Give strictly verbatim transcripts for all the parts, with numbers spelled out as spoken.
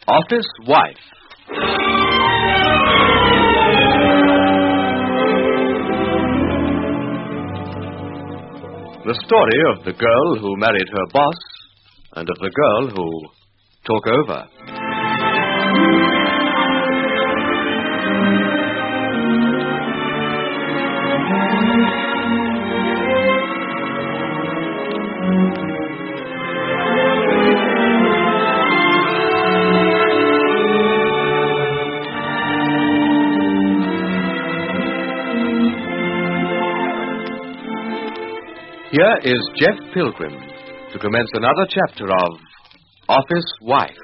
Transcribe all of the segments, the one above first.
Office Wife. The story of the girl who married her boss and of the girl who took over. Here is Jeff Pilgrim to commence another chapter of Office Wife.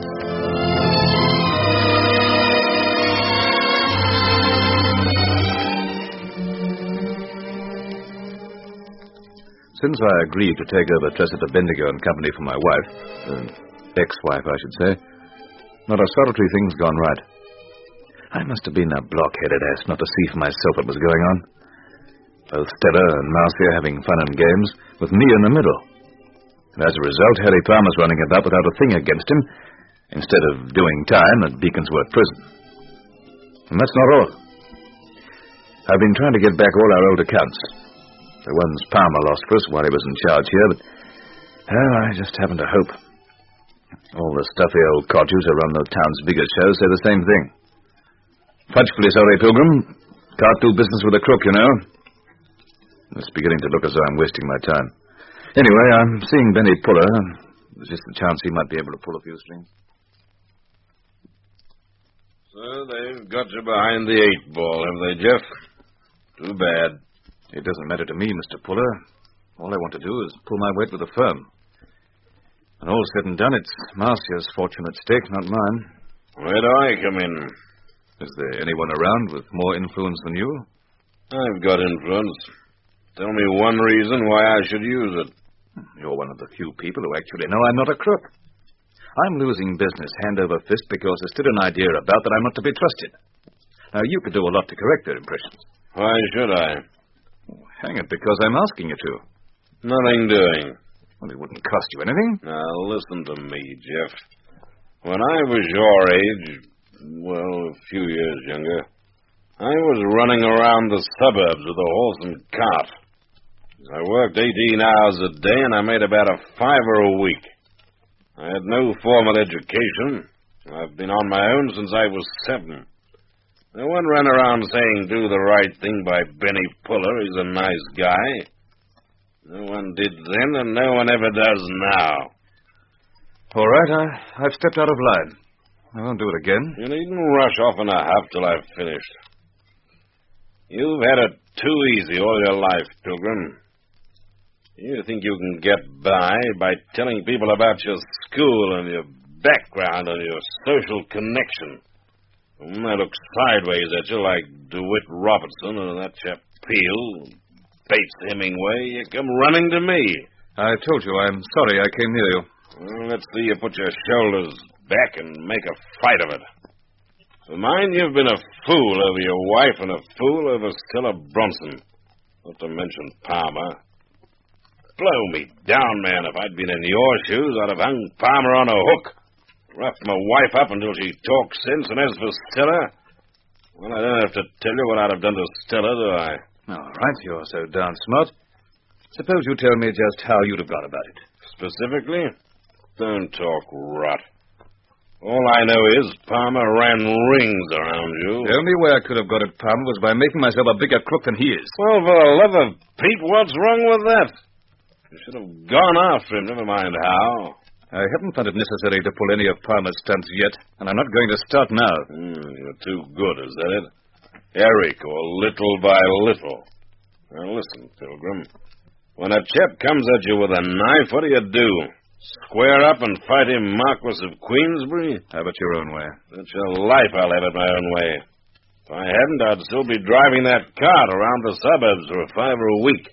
Since I agreed to take over Tressida Bendigo and Company for my wife, uh, ex-wife, I should say, not a solitary thing's gone right. I must have been a block-headed ass not to see for myself what was going on. Both Stella and Marcia having fun and games, with me in the middle. And as a result, Harry Palmer's running about without a thing against him, instead of doing time at Beaconsworth Prison. And that's not all. I've been trying to get back all our old accounts. The ones Palmer lost for us while he was in charge here, but, well, I just happen to hope. All the stuffy old codgers who run the town's biggest shows say the same thing. Frightfully sorry, Pilgrim. Can't do business with a crook, you know. It's beginning to look as though I'm wasting my time. Anyway, I'm seeing Benny Puller. There's just a chance he might be able to pull a few strings. So they've got you behind the eight ball, have they, Jeff? Too bad. It doesn't matter to me, Mister Puller. All I want to do is pull my weight with the firm. When all said and done, it's Marcia's fortune at stake, not mine. Where do I come in? Is there anyone around with more influence than you? I've got influence. Tell me one reason why I should use it. You're one of the few people who actually know I'm not a crook. I'm losing business hand over fist because there's still an idea about that I'm not to be trusted. Now, you could do a lot to correct their impressions. Why should I? Oh, hang it, because I'm asking you to. Nothing doing. Well, it wouldn't cost you anything. Now, listen to me, Jeff. When I was your age, well, a few years younger, I was running around the suburbs with a horse and cart. I worked eighteen hours a day, and I made about a fiver a week. I had no formal education. I've been on my own since I was seven. No one ran around saying, do the right thing by Benny Puller. He's a nice guy. No one did then, and no one ever does now. All right, I, I've stepped out of line. I won't do it again. You needn't rush off in a huff till I've finished. You've had it too easy all your life, Pilgrim. You think you can get by by telling people about your school and your background and your social connection. When they look sideways at you like DeWitt Robertson and that chap Peel, Bates Hemingway, you come running to me. I told you I'm sorry I came near you. Well, let's see you put your shoulders back and make a fight of it. For mine, you've been a fool over your wife and a fool over Stella Bronson. Not to mention Palmer. Blow me down, man. If I'd been in your shoes, I'd have hung Palmer on a hook. Roughed my wife up until she talked sense, and as for Stella, well, I don't have to tell you what I'd have done to Stella, do I? All right, you're so darn smart. Suppose you tell me just how you'd have gone about it. Specifically? Don't talk rot. All I know is Palmer ran rings around you. The only way I could have got at Palmer was by making myself a bigger crook than he is. Well, for the love of Pete, what's wrong with that? You should have gone after him, never mind how. I haven't found it necessary to pull any of Palmer's stunts yet, and I'm not going to start now. Mm, you're too good, is that it? Eric, or little by little. Now, listen, Pilgrim. When a chap comes at you with a knife, what do you do? Square up and fight him Marquis of Queensbury? Have it your own way. That's your life I'll have it my own way. If I hadn't, I'd still be driving that cart around the suburbs for a fiver a week.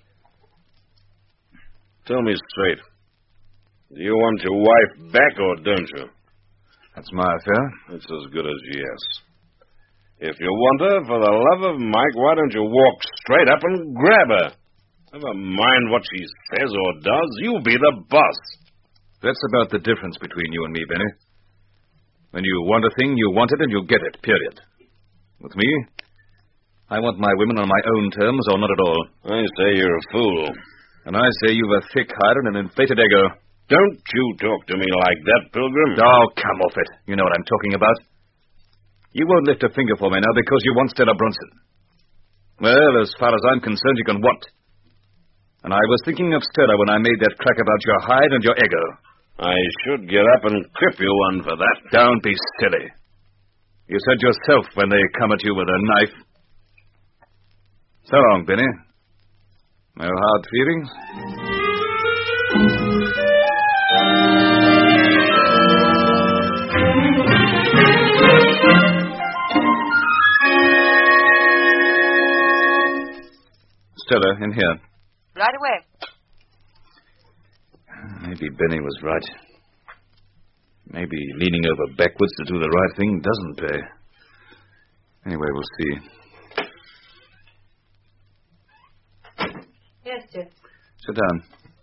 Tell me straight. Do you want your wife back or don't you? That's my affair. It's as good as yes. If you want her, for the love of Mike, why don't you walk straight up and grab her? Never mind what she says or does. You be the boss. That's about the difference between you and me, Benny. When you want a thing, you want it and you get it, period. With me, I want my women on my own terms or not at all. I say you're a fool. And I say you've a thick hide and an inflated ego. Don't you talk to me like that, Pilgrim. Oh, come off it. You know what I'm talking about. You won't lift a finger for me now because you want Stella Bronson. Well, as far as I'm concerned, you can want. And I was thinking of Stella when I made that crack about your hide and your ego. I should get up and crip you one for that. Don't be silly. You said yourself when they come at you with a knife. So long, Benny. No hard feelings? Stella, in here. Right away. Maybe Benny was right. Maybe leaning over backwards to do the right thing doesn't pay. Anyway, we'll see. Yes, Jeff. Sit down.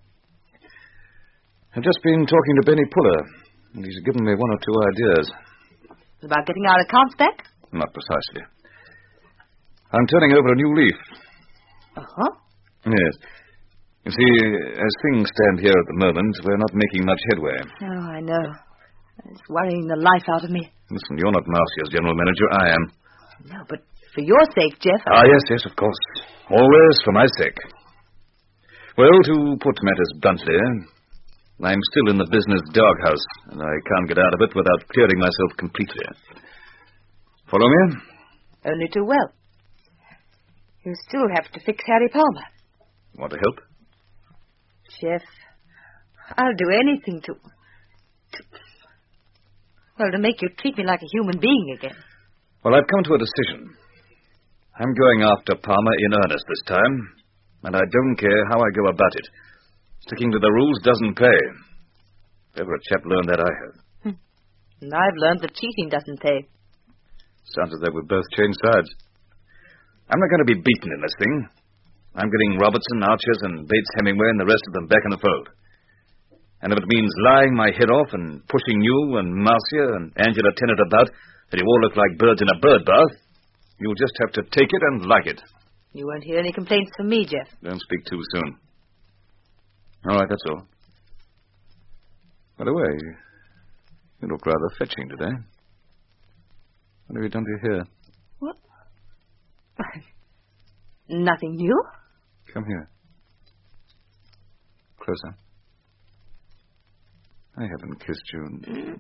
I've just been talking to Benny Puller, and he's given me one or two ideas. About getting our accounts back? Not precisely. I'm turning over a new leaf. Uh-huh. Yes. You see, as things stand here at the moment, we're not making much headway. Oh, I know. It's worrying the life out of me. Listen, you're not Marcia's general manager. I am. No, but for your sake, Jeff. Ah, yes, yes, of course. Always for my sake. Well, to put matters bluntly, I'm still in the business doghouse, and I can't get out of it without clearing myself completely. Follow me? Only too well. You still have to fix Harry Palmer. Want to help? Jeff, I'll do anything to... to... Well, to make you treat me like a human being again. Well, I've come to a decision. I'm going after Palmer in earnest this time, and I don't care how I go about it. Sticking to the rules doesn't pay. If ever a chap learned that, I have. Hmm. And I've learned that cheating doesn't pay. Sounds as though we've both changed sides. I'm not going to be beaten in this thing. I'm getting Robertson, Archers, and Bates Hemingway and the rest of them back in the fold. And if it means lying my head off and pushing you and Marcia and Angela Tennant about, that you all look like birds in a bird bath, you'll just have to take it and like it. You won't hear any complaints from me, Jeff. Don't speak too soon. All right, that's all. By the way, you look rather fetching today. What have you done to your hair? What? Nothing new. Come here. Closer. I haven't kissed you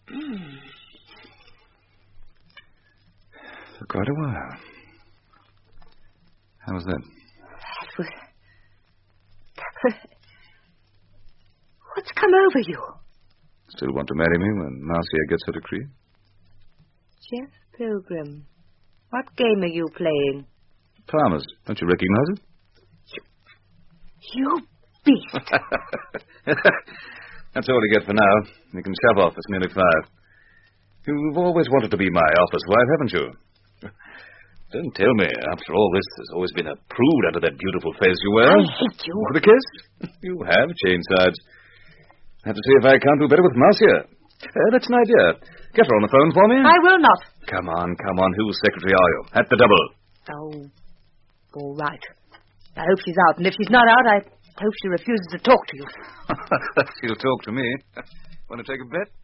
for quite a while. How was that? That was... That was... What's come over you? Still want to marry me when Marcia gets her decree? Jeff Pilgrim, what game are you playing? Palmer's. Don't you recognize it? You, you beast. That's all you get for now. You can shove off. It's nearly five. You've always wanted to be my office wife, haven't you? Don't tell me, after all this, there's always been a prude under that beautiful face you wear. I hate you. For the kiss? You have changed sides. I have to see if I can't do better with Marcia. Uh, that's an idea. Get her on the phone for me. I will not. Come on, come on. Whose secretary are you? At the double. Oh, all right. I hope she's out, and if she's not out, I hope she refuses to talk to you. She'll talk to me. Want to take a bet?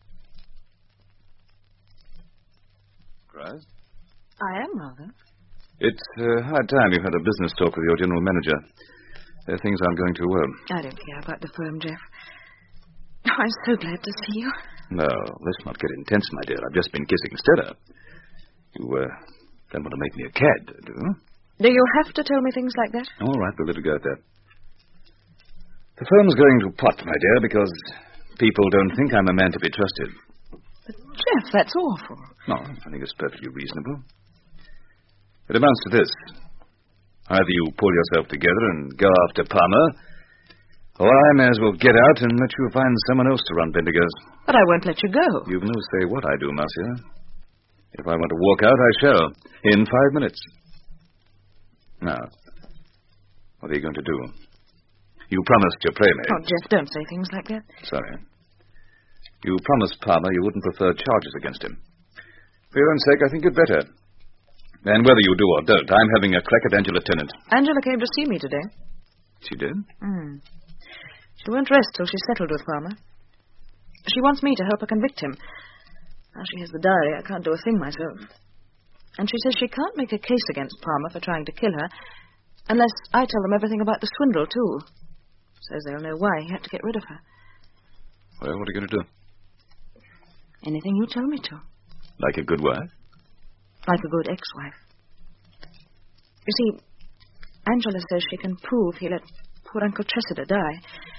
Surprised? I am, rather. It's uh, high time you had a business talk with your general manager. Uh, things aren't going too well. I don't care about the firm, Jeff. I'm so glad to see you. No, let's not get intense, my dear. I've just been kissing Stella. You uh, don't want to make me a cad, do you? Do you have to tell me things like that? All right, we'll let it go at that. The firm's going to pot, my dear, because people don't think I'm a man to be trusted. But, Jeff, that's awful. No, I think it's perfectly reasonable. It amounts to this. Either you pull yourself together and go after Palmer, or I may as well get out and let you find someone else to run Bendigo's. But I won't let you go. You've no say what I do, Marcia. If I want to walk out, I shall. In five minutes. Now, what are you going to do? You promised your playmate. Oh, Jeff, don't say things like that. Sorry. You promised Palmer you wouldn't prefer charges against him. For your own sake, I think you'd better. And whether you do or don't, I'm having a crack at Angela Tennant. Angela came to see me today. She did? Hmm. She won't rest till she's settled with Palmer. She wants me to help her convict him. Now she has the diary, I can't do a thing myself. And she says she can't make a case against Palmer for trying to kill her unless I tell them everything about the swindle, too. Says they'll know why he had to get rid of her. Well, what are you going to do? Anything you tell me to. Like a good wife? Like a good ex-wife. You see, Angela says she can prove he let poor Uncle Tressida die.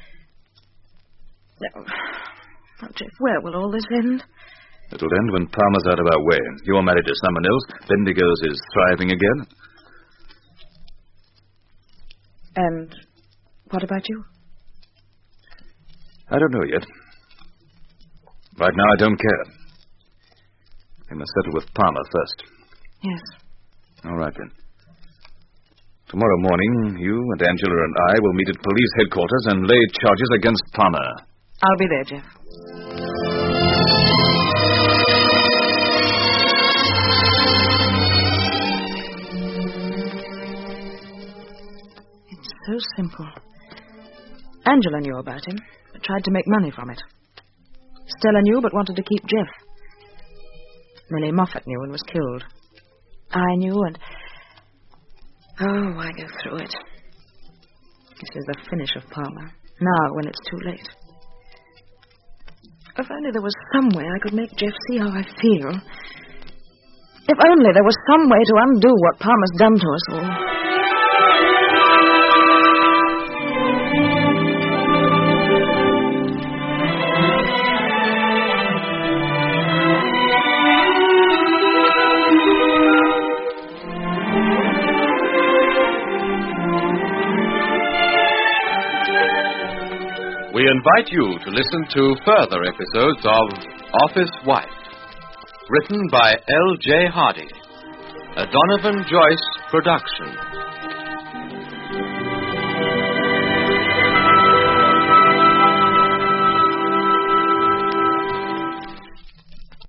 Now, oh, Jeff, where will all this end? It'll end when Palmer's out of our way. You're married to someone else. Bendigo's is thriving again. And what about you? I don't know yet. Right now, I don't care. I must settle with Palmer first. Yes. All right, then. Tomorrow morning, you and Angela and I will meet at police headquarters and lay charges against Palmer. I'll be there, Jeff. It's so simple. Angela knew about him, but tried to make money from it. Stella knew, but wanted to keep Jeff. Millie Moffat knew and was killed. I knew, and... Oh, why go through it? This is the finish of Palmer. Now, when it's too late. If only there was some way I could make Jeff see how I feel. If only there was some way to undo what Palmer's done to us all. We invite you to listen to further episodes of Office Wife, written by L J Hardy, a Donovan Joyce production.